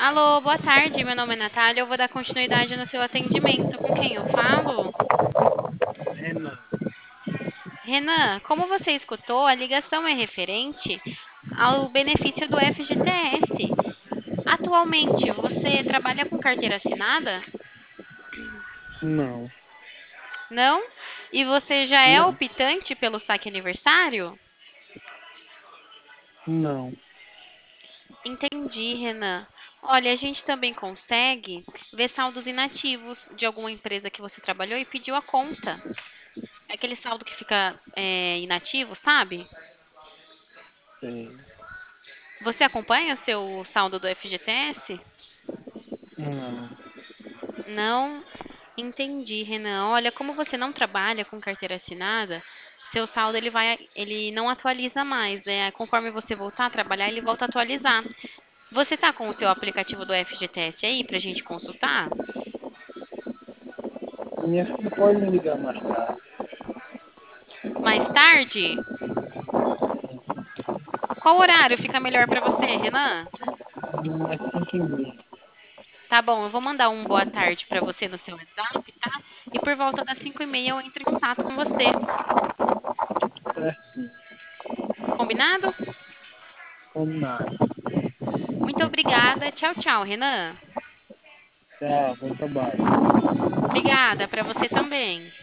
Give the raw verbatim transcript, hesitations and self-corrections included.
Alô, boa tarde. Meu nome é Natália. Eu vou dar continuidade no seu atendimento. Com quem eu falo? Renan, Renan, como você escutou, a ligação é referente ao benefício do F G T S. Atualmente, você trabalha com carteira assinada? não, Não? E você já é não, optante pelo saque aniversário? não. Entendi, Renan. Olha, a gente também consegue ver saldos inativos de alguma empresa que você trabalhou e pediu a conta. É aquele saldo que fica é, inativo, sabe? Sei. Você acompanha seu saldo do F G T S? Não. Não? Entendi, Renan. Olha, como você não trabalha com carteira assinada, seu saldo ele vai, ele não atualiza mais, né? Conforme você voltar a trabalhar, ele volta a atualizar. Você tá com o seu aplicativo do F G T S aí pra gente consultar? Minha filha pode me ligar mais tarde. Mais tarde? Qual horário fica melhor pra você, Renan? Mais cinco e meia. Tá bom, eu vou mandar um boa tarde pra você no seu WhatsApp, tá? E por volta das cinco e meia eu entro em contato com você. Certinho. Combinado? Combinado. Muito obrigada. Tchau, tchau, Renan. Tchau, bom trabalho. Obrigada para você também.